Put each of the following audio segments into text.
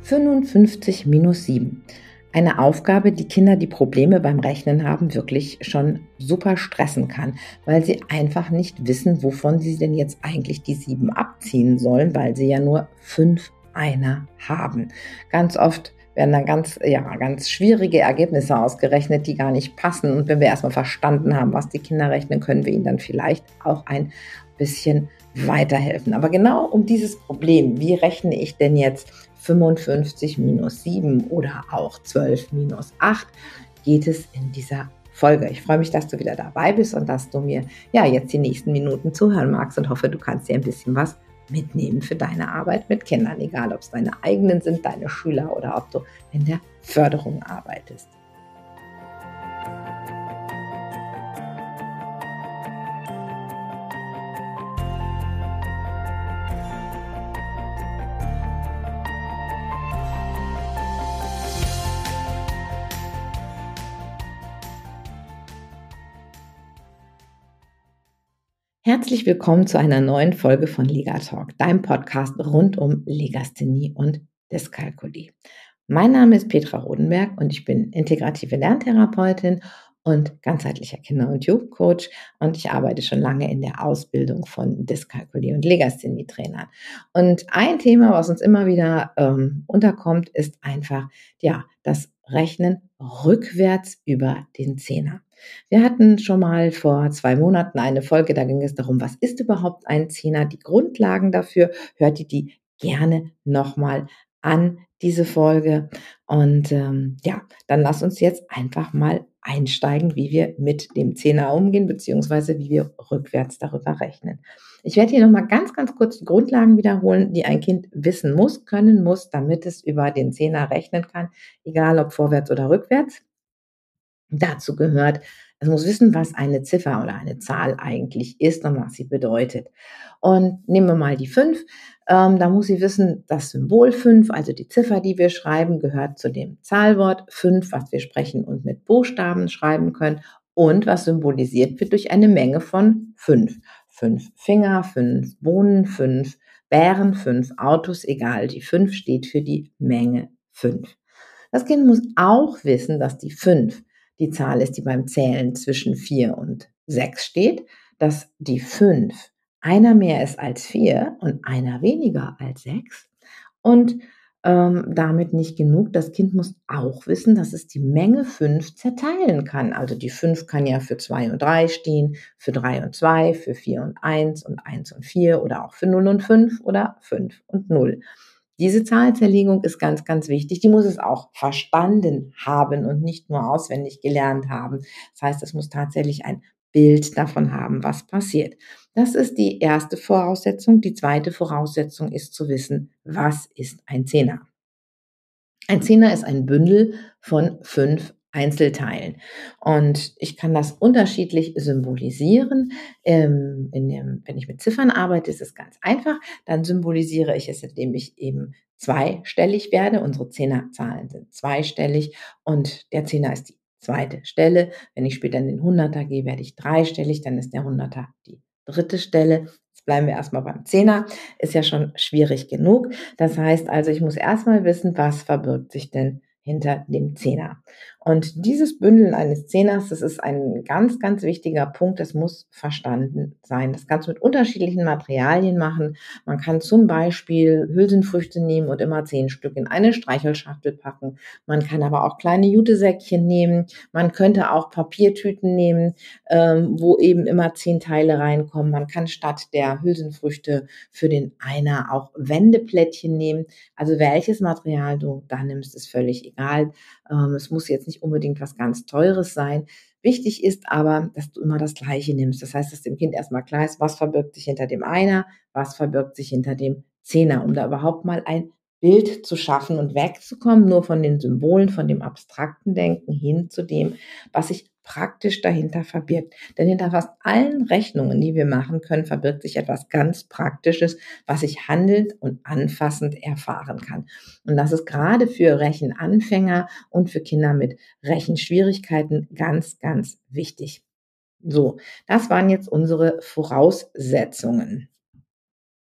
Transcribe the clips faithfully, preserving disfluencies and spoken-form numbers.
fünfundfünfzig minus sieben. Eine Aufgabe, die Kinder, die Probleme beim Rechnen haben, wirklich schon super stressen kann, weil sie einfach nicht wissen, wovon sie denn jetzt eigentlich die sieben abziehen sollen, weil sie ja nur fünf Einer haben. Ganz oft werden dann ganz, ja, ganz schwierige Ergebnisse ausgerechnet, die gar nicht passen. Und wenn wir erstmal verstanden haben, was die Kinder rechnen, können wir ihnen dann vielleicht auch ein bisschen weiterhelfen. Aber genau um dieses Problem, wie rechne ich denn jetzt fünfundfünfzig minus sieben oder auch zwölf minus acht, geht es in dieser Folge. Ich freue mich, dass du wieder dabei bist und dass du mir ja jetzt die nächsten Minuten zuhören magst und hoffe, du kannst dir ein bisschen was mitnehmen für deine Arbeit mit Kindern, egal ob es deine eigenen sind, deine Schüler oder ob du in der Förderung arbeitest. Herzlich willkommen zu einer neuen Folge von Legatalk, deinem Podcast rund um Legasthenie und Dyskalkulie. Mein Name ist Petra Rodenberg und ich bin integrative Lerntherapeutin und ganzheitlicher Kinder- und Jugendcoach und ich arbeite schon lange in der Ausbildung von Dyskalkulie- und Legasthenie-Trainern. Und ein Thema, was uns immer wieder ähm, unterkommt, ist einfach ja das Rechnen rückwärts über den Zehner. Wir hatten schon mal vor zwei Monaten eine Folge, da ging es darum, was ist überhaupt ein Zehner, die Grundlagen dafür, hört ihr die gerne nochmal an, diese Folge. Und ähm, ja, dann lass uns jetzt einfach mal einsteigen, wie wir mit dem Zehner umgehen, beziehungsweise wie wir rückwärts darüber rechnen. Ich werde hier nochmal ganz, ganz kurz die Grundlagen wiederholen, die ein Kind wissen muss, können muss, damit es über den Zehner rechnen kann, egal ob vorwärts oder rückwärts. Dazu gehört, es muss wissen, was eine Ziffer oder eine Zahl eigentlich ist und was sie bedeutet. Und nehmen wir mal die fünf. Ähm, da muss sie wissen, das Symbol fünf, also die Ziffer, die wir schreiben, gehört zu dem Zahlwort fünf, was wir sprechen und mit Buchstaben schreiben können und was symbolisiert wird durch eine Menge von fünf. Fünf Finger, fünf Bohnen, fünf Bären, fünf Autos, egal. Die fünf steht für die Menge fünf. Das Kind muss auch wissen, dass die fünf die Zahl ist, die beim Zählen zwischen vier und sechs steht, dass die fünf einer mehr ist als vier und einer weniger als sechs und ähm, damit nicht genug. Das Kind muss auch wissen, dass es die Menge fünf zerteilen kann. Also die fünf kann ja für zwei und drei stehen, für drei und zwei, für vier und eins und eins und vier oder auch für null und fünf oder fünf und null. Diese Zahlzerlegung ist ganz, ganz wichtig. Die muss es auch verstanden haben und nicht nur auswendig gelernt haben. Das heißt, es muss tatsächlich ein Bild davon haben, was passiert. Das ist die erste Voraussetzung. Die zweite Voraussetzung ist zu wissen, was ist ein Zehner? Ein Zehner ist ein Bündel von fünf Einzelteilen. Und ich kann das unterschiedlich symbolisieren. Ähm, in dem, wenn ich mit Ziffern arbeite, ist es ganz einfach. Dann symbolisiere ich es, indem ich eben zweistellig werde. Unsere Zehnerzahlen sind zweistellig und der Zehner ist die zweite Stelle. Wenn ich später in den Hunderter gehe, werde ich dreistellig, dann ist der Hunderter die dritte Stelle. Jetzt bleiben wir erstmal beim Zehner. Ist ja schon schwierig genug. Das heißt also, ich muss erstmal wissen, was verbirgt sich denn hinter dem Zehner. Und dieses Bündeln eines Zehners, das ist ein ganz, ganz wichtiger Punkt. Das muss verstanden sein. Das kannst du mit unterschiedlichen Materialien machen. Man kann zum Beispiel Hülsenfrüchte nehmen und immer zehn Stück in eine Streichelschachtel packen. Man kann aber auch kleine Jutesäckchen nehmen. Man könnte auch Papiertüten nehmen, ähm, wo eben immer zehn Teile reinkommen. Man kann statt der Hülsenfrüchte für den Einer auch Wendeplättchen nehmen. Also welches Material du da nimmst, ist völlig egal. Ähm, es muss jetzt nicht unbedingt was ganz Teures sein. Wichtig ist aber, dass du immer das Gleiche nimmst. Das heißt, dass dem Kind erstmal klar ist, was verbirgt sich hinter dem Einer, was verbirgt sich hinter dem Zehner, um da überhaupt mal ein Bild zu schaffen und wegzukommen, nur von den Symbolen, von dem abstrakten Denken hin zu dem, was sich praktisch dahinter verbirgt. Denn hinter fast allen Rechnungen, die wir machen können, verbirgt sich etwas ganz Praktisches, was ich handelnd und anfassend erfahren kann. Und das ist gerade für Rechenanfänger und für Kinder mit Rechenschwierigkeiten ganz, ganz wichtig. So, das waren jetzt unsere Voraussetzungen.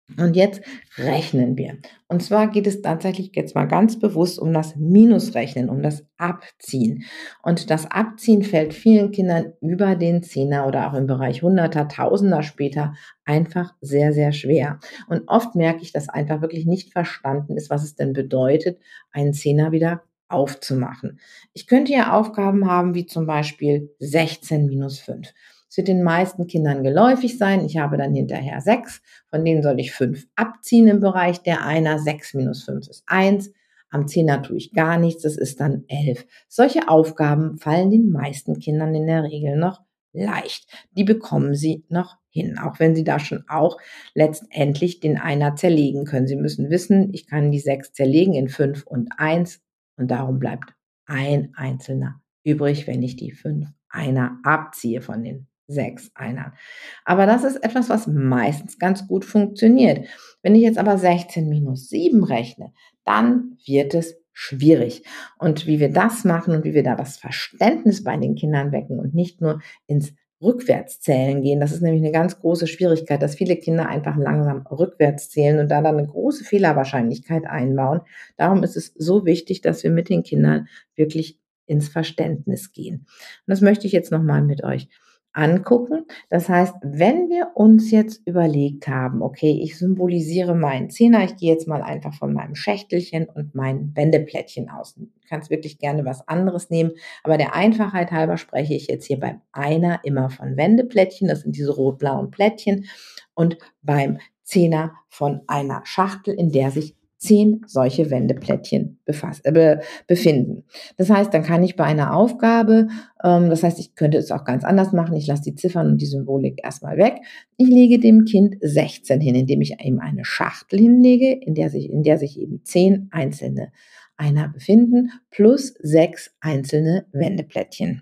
Und jetzt rechnen wir. Und zwar geht es tatsächlich jetzt mal ganz bewusst um das Minusrechnen, um das Abziehen. Und das Abziehen fällt vielen Kindern über den Zehner oder auch im Bereich Hunderter, Tausender später einfach sehr, sehr schwer. Und oft merke ich, dass einfach wirklich nicht verstanden ist, was es denn bedeutet, einen Zehner wieder aufzumachen. Ich könnte ja Aufgaben haben wie zum Beispiel sechzehn minus fünf. Es wird den meisten Kindern geläufig sein. Ich habe dann hinterher sechs. Von denen soll ich fünf abziehen im Bereich der Einer. sechs minus fünf ist eins. Am Zehner tue ich gar nichts, das ist dann elf. Solche Aufgaben fallen den meisten Kindern in der Regel noch leicht. Die bekommen sie noch hin, auch wenn sie da schon auch letztendlich den Einer zerlegen können. Sie müssen wissen, ich kann die sechs zerlegen in fünf und eins und darum bleibt ein einzelner übrig, wenn ich die fünf Einer abziehe von den sechs Einern. Aber das ist etwas, was meistens ganz gut funktioniert. Wenn ich jetzt aber sechzehn minus sieben rechne, dann wird es schwierig. Und wie wir das machen und wie wir da das Verständnis bei den Kindern wecken und nicht nur ins Rückwärtszählen gehen, das ist nämlich eine ganz große Schwierigkeit, dass viele Kinder einfach langsam rückwärts zählen und da dann eine große Fehlerwahrscheinlichkeit einbauen. Darum ist es so wichtig, dass wir mit den Kindern wirklich ins Verständnis gehen. Und das möchte ich jetzt nochmal mit euch angucken. Das heißt, wenn wir uns jetzt überlegt haben, okay, ich symbolisiere meinen Zehner, ich gehe jetzt mal einfach von meinem Schächtelchen und meinen Wendeplättchen aus. Du kannst wirklich gerne was anderes nehmen, aber der Einfachheit halber spreche ich jetzt hier beim Einer immer von Wendeplättchen, das sind diese rot-blauen Plättchen, und beim Zehner von einer Schachtel, in der sich zehn solche Wendeplättchen befass, äh, be, befinden. Das heißt, dann kann ich bei einer Aufgabe, ähm, das heißt, ich könnte es auch ganz anders machen, ich lasse die Ziffern und die Symbolik erstmal weg. Ich lege dem Kind sechzehn hin, indem ich ihm eine Schachtel hinlege, in der sich, in der sich eben zehn einzelne Einer befinden, plus sechs einzelne Wendeplättchen.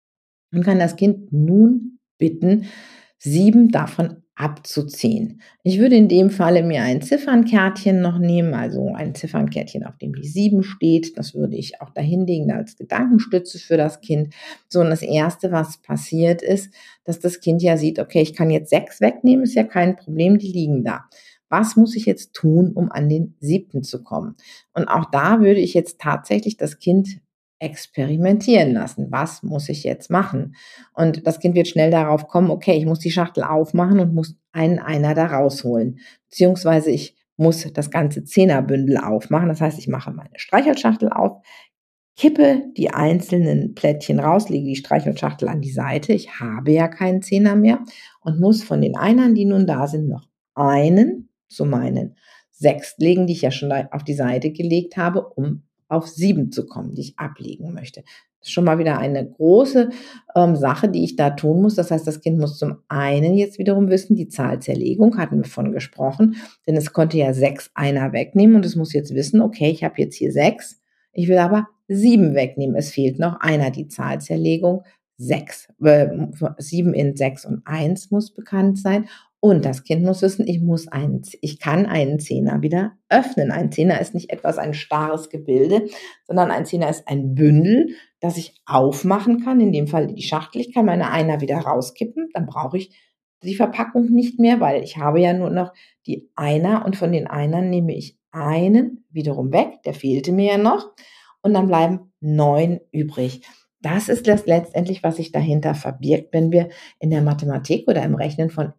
Man kann das Kind nun bitten, sieben davon abzuziehen. Ich würde in dem Falle mir ein Ziffernkärtchen noch nehmen, also ein Ziffernkärtchen, auf dem die sieben steht. Das würde ich auch dahinlegen als Gedankenstütze für das Kind. So, und das Erste, was passiert ist, dass das Kind ja sieht, okay, ich kann jetzt sechs wegnehmen, ist ja kein Problem, die liegen da. Was muss ich jetzt tun, um an den siebten zu kommen? Und auch da würde ich jetzt tatsächlich das Kind experimentieren lassen. Was muss ich jetzt machen? Und das Kind wird schnell darauf kommen, okay, ich muss die Schachtel aufmachen und muss einen Einer da rausholen. Beziehungsweise ich muss das ganze Zehnerbündel aufmachen. Das heißt, ich mache meine Streichholzschachtel auf, kippe die einzelnen Plättchen raus, lege die Streichholzschachtel an die Seite. Ich habe ja keinen Zehner mehr und muss von den Einern, die nun da sind, noch einen zu meinen sechs legen, die ich ja schon auf die Seite gelegt habe, um auf sieben zu kommen, die ich ablegen möchte. Das ist schon mal wieder eine große ähm, Sache, die ich da tun muss. Das heißt, das Kind muss zum einen jetzt wiederum wissen, die Zahlzerlegung hatten wir von gesprochen, denn es konnte ja sechs Einer wegnehmen und es muss jetzt wissen, okay, ich habe jetzt hier sechs, ich will aber sieben wegnehmen. Es fehlt noch einer, die Zahlzerlegung sechs, äh, sieben in sechs und eins muss bekannt sein. Und das Kind muss wissen, ich muss einen, ich kann einen Zehner wieder öffnen. Ein Zehner ist nicht etwas, ein starres Gebilde, sondern ein Zehner ist ein Bündel, das ich aufmachen kann. In dem Fall die Schachtel. Ich kann meine Einer wieder rauskippen. Dann brauche ich die Verpackung nicht mehr, weil ich habe ja nur noch die Einer und von den Einern nehme ich einen wiederum weg. Der fehlte mir ja noch. Und dann bleiben neun übrig. Das ist das letztendlich, was sich dahinter verbirgt, wenn wir in der Mathematik oder im Rechnen von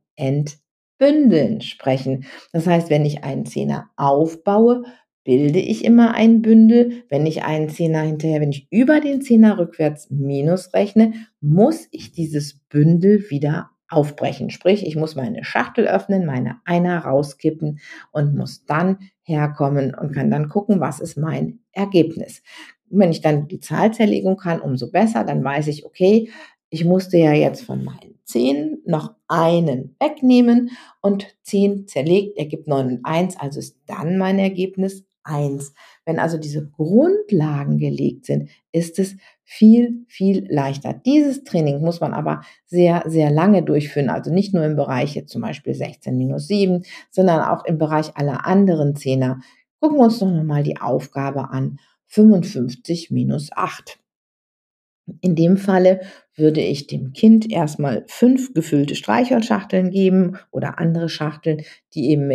Entbündeln sprechen. Das heißt, wenn ich einen Zehner aufbaue, bilde ich immer ein Bündel. Wenn ich einen Zehner hinterher, wenn ich über den Zehner rückwärts minus rechne, muss ich dieses Bündel wieder aufbrechen. Sprich, ich muss meine Schachtel öffnen, meine Einer rauskippen und muss dann herkommen und kann dann gucken, was ist mein Ergebnis. Und wenn ich dann die Zahlzerlegung kann, umso besser, dann weiß ich, okay, ich musste ja jetzt von meinen zehn noch einen wegnehmen und zehn zerlegt ergibt neun und eins, also ist dann mein Ergebnis eins. Wenn also diese Grundlagen gelegt sind, ist es viel, viel leichter. Dieses Training muss man aber sehr, sehr lange durchführen, also nicht nur im Bereich jetzt zum Beispiel sechzehn minus sieben, sondern auch im Bereich aller anderen Zehner. Gucken wir uns doch nochmal die Aufgabe an. fünfundfünfzig minus acht. In dem Falle würde ich dem Kind erstmal fünf gefüllte Streichholzschachteln geben oder andere Schachteln, die eben mit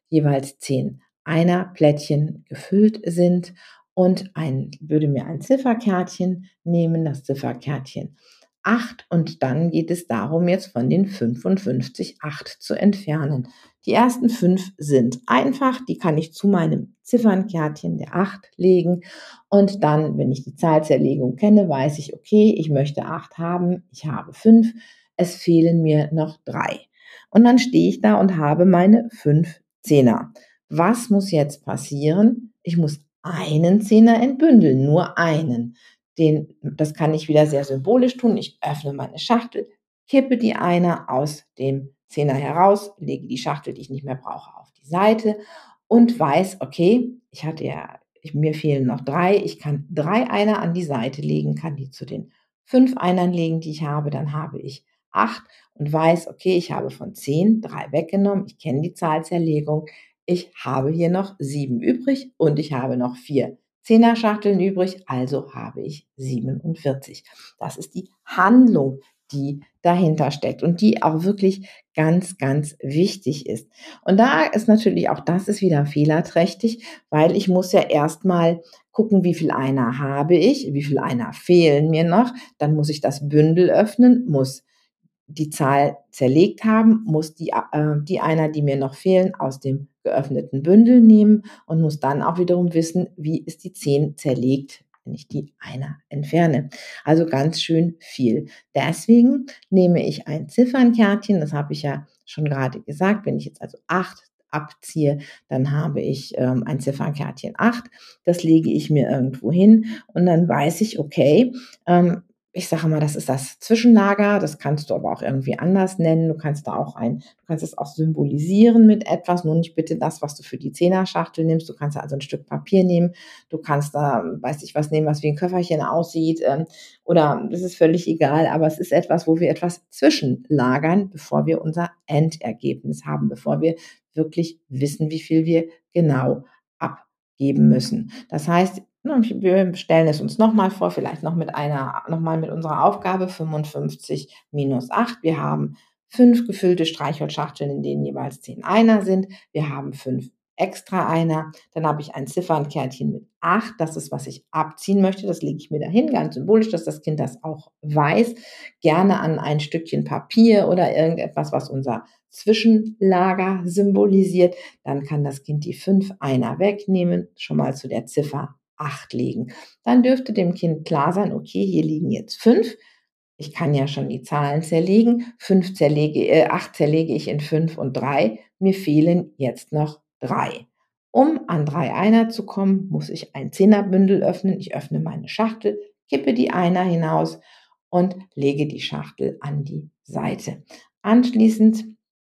jeweils zehn Einer-Plättchen gefüllt sind und ein, würde mir ein Zifferkärtchen nehmen, das Zifferkärtchen acht, und dann geht es darum, jetzt von den fünfundfünfzig acht zu entfernen. Die ersten fünf sind einfach, die kann ich zu meinem Ziffernkärtchen der acht legen und dann, wenn ich die Zahlzerlegung kenne, weiß ich, okay, ich möchte acht haben, ich habe fünf, es fehlen mir noch drei. Und dann stehe ich da und habe meine fünf Zehner. Was muss jetzt passieren? Ich muss einen Zehner entbündeln, nur einen. Den, das kann ich wieder sehr symbolisch tun. Ich öffne meine Schachtel, kippe die Einer aus dem Zehner heraus, lege die Schachtel, die ich nicht mehr brauche, auf die Seite und weiß, okay, ich hatte ja, ich, mir fehlen noch drei. Ich kann drei Einer an die Seite legen, kann die zu den fünf Einern legen, die ich habe. Dann habe ich acht und weiß, okay, ich habe von zehn drei weggenommen. Ich kenne die Zahlzerlegung. Ich habe hier noch sieben übrig und ich habe noch vier Zehner-Schachteln übrig, also habe ich siebenundvierzig. Das ist die Handlung, die dahinter steckt und die auch wirklich ganz, ganz wichtig ist. Und da ist natürlich auch das ist wieder fehlerträchtig, weil ich muss ja erstmal gucken, wie viel Einer habe ich, wie viel Einer fehlen mir noch. Dann muss ich das Bündel öffnen, muss die Zahl zerlegt haben, muss die, äh, die Einer, die mir noch fehlen, aus dem geöffneten Bündel nehmen und muss dann auch wiederum wissen, wie ist die zehn zerlegt, wenn ich die Einer entferne. Also ganz schön viel. Deswegen nehme ich ein Ziffernkärtchen, das habe ich ja schon gerade gesagt, wenn ich jetzt also acht abziehe, dann habe ich ähm, ein Ziffernkärtchen acht, das lege ich mir irgendwo hin und dann weiß ich, okay, ähm, ich sage mal, das ist das Zwischenlager, das kannst du aber auch irgendwie anders nennen. Du kannst da auch ein, du kannst es auch symbolisieren mit etwas, nur nicht bitte das, was du für die Zehnerschachtel nimmst. Du kannst da also ein Stück Papier nehmen, du kannst da, weiß ich was nehmen, was wie ein Köfferchen aussieht, ähm, oder das ist völlig egal, aber es ist etwas, wo wir etwas zwischenlagern, bevor wir unser Endergebnis haben, bevor wir wirklich wissen, wie viel wir genau abgeben müssen. Das heißt, wir stellen es uns nochmal vor, vielleicht noch mit einer, nochmal mit unserer Aufgabe fünfundfünfzig minus acht. Wir haben fünf gefüllte Streichholzschachteln, in denen jeweils zehn Einer sind. Wir haben fünf extra Einer. Dann habe ich ein Ziffernkärtchen mit acht. Das ist, was ich abziehen möchte. Das lege ich mir dahin, ganz symbolisch, dass das Kind das auch weiß. Gerne an ein Stückchen Papier oder irgendetwas, was unser Zwischenlager symbolisiert. Dann kann das Kind die fünf Einer wegnehmen, schon mal zu der Ziffer acht legen. Dann dürfte dem Kind klar sein, okay, hier liegen jetzt fünf. Ich kann ja schon die Zahlen zerlegen. fünf zerlege, äh, acht zerlege ich in fünf und drei. Mir fehlen jetzt noch drei. Um an drei Einer zu kommen, muss ich ein Zehnerbündel öffnen. Ich öffne meine Schachtel, kippe die Einer hinaus und lege die Schachtel an die Seite. Anschließend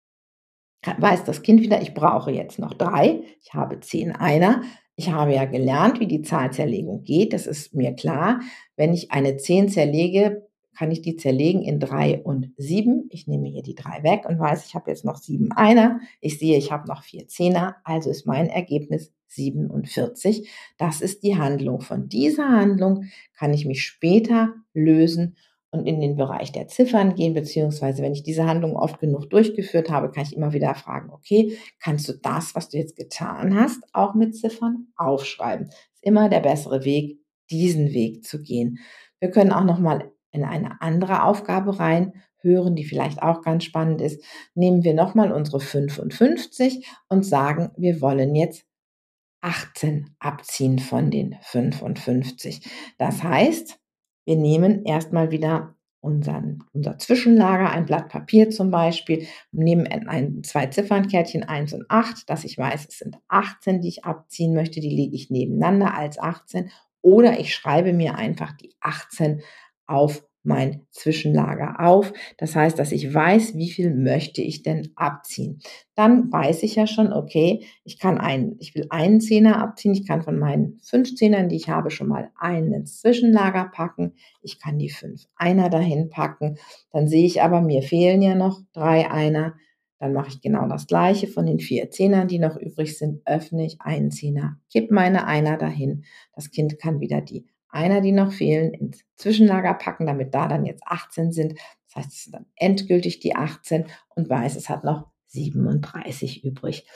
weiß das Kind wieder, ich brauche jetzt noch drei. Ich habe zehn Einer. Ich habe ja gelernt, wie die Zahlzerlegung geht. Das ist mir klar. Wenn ich eine zehn zerlege, kann ich die zerlegen in drei und sieben. Ich nehme hier die drei weg und weiß, ich habe jetzt noch sieben Einer. Ich sehe, ich habe noch vier Zehner. Also ist mein Ergebnis siebenundvierzig. Das ist die Handlung. Von dieser Handlung kann ich mich später lösen und in den Bereich der Ziffern gehen, beziehungsweise wenn ich diese Handlung oft genug durchgeführt habe, kann ich immer wieder fragen, okay, kannst du das, was du jetzt getan hast, auch mit Ziffern aufschreiben? Ist immer der bessere Weg, diesen Weg zu gehen. Wir können auch nochmal in eine andere Aufgabe reinhören, die vielleicht auch ganz spannend ist. Nehmen wir nochmal unsere fünfundfünfzig und sagen, wir wollen jetzt achtzehn abziehen von den fünfundfünfzig. Das heißt, wir nehmen erstmal wieder unseren, unser Zwischenlager, ein Blatt Papier zum Beispiel, nehmen ein, zwei Ziffernkärtchen eins und acht, dass ich weiß, es sind achtzehn, die ich abziehen möchte, die lege ich nebeneinander als achtzehn, oder ich schreibe mir einfach die achtzehn auf mein Zwischenlager auf. Das heißt, dass ich weiß, wie viel möchte ich denn abziehen. Dann weiß ich ja schon, okay, ich kann einen, ich will einen Zehner abziehen. Ich kann von meinen fünf Zehnern, die ich habe, schon mal einen ins Zwischenlager packen. Ich kann die fünf Einer dahin packen. Dann sehe ich aber, mir fehlen ja noch drei Einer. Dann mache ich genau das Gleiche. Von den vier Zehnern, die noch übrig sind, öffne ich einen Zehner, kipp meine Einer dahin. Das Kind kann wieder die Einer, die noch fehlen, ins Zwischenlager packen, damit da dann jetzt achtzehn sind. Das heißt, es sind dann endgültig die achtzehn und weiß, es hat noch siebenunddreißig übrig.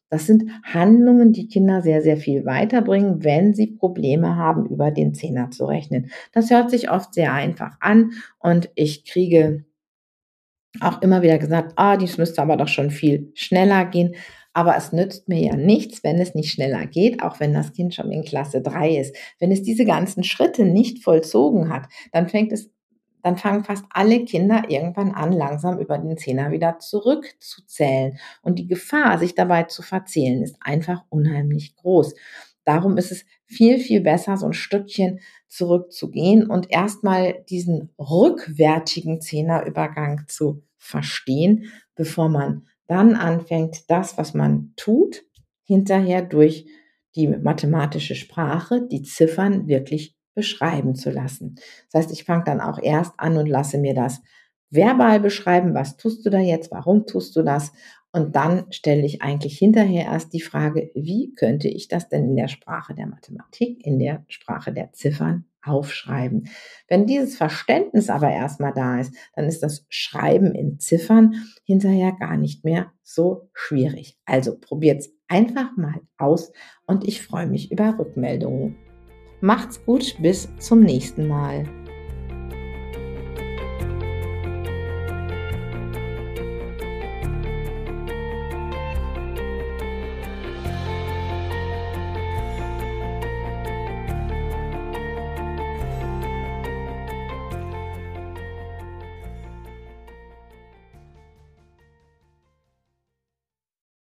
Das sind Handlungen, die Kinder sehr, sehr viel weiterbringen, wenn sie Probleme haben, über den Zehner zu rechnen. Das hört sich oft sehr einfach an und ich kriege auch immer wieder gesagt: „Ah, dies müsste aber doch schon viel schneller gehen.“ Aber es nützt mir ja nichts, wenn es nicht schneller geht, auch wenn das Kind schon in Klasse drei ist. Wenn es diese ganzen Schritte nicht vollzogen hat, dann fängt es dann fangen fast alle Kinder irgendwann an, langsam über den Zehner wieder zurückzuzählen. Und die Gefahr, sich dabei zu verzählen, ist einfach unheimlich groß. Darum ist es viel, viel besser, so ein Stückchen zurückzugehen und erstmal diesen rückwärtigen Zehnerübergang zu verstehen, bevor man dann anfängt, das, was man tut, hinterher durch die mathematische Sprache, die Ziffern wirklich beschreiben zu lassen. Das heißt, ich fange dann auch erst an und lasse mir das verbal beschreiben: „Was tust du da jetzt? Warum tust du das?“ Und dann stelle ich eigentlich hinterher erst die Frage: „Wie könnte ich das denn in der Sprache der Mathematik, in der Sprache der Ziffern aufschreiben?“ Wenn dieses Verständnis aber erst mal da ist, dann ist das Schreiben in Ziffern hinterher gar nicht mehr so schwierig. Also probiert's einfach mal aus und ich freue mich über Rückmeldungen. Macht's gut, bis zum nächsten Mal.